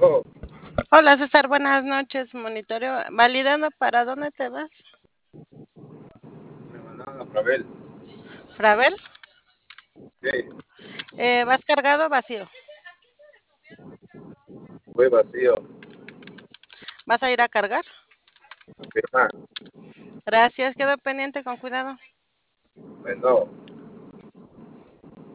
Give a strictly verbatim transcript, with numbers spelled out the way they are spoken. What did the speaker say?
Oh, Hola César, buenas noches. Monitoreo, validando para dónde te vas. me mandaron a Fravel. Fravel, Sí, eh, ¿vas cargado o vacío? fue vacío. ¿Vas a ir a cargar? Confirma. Gracias, quedo pendiente con cuidado. Bueno,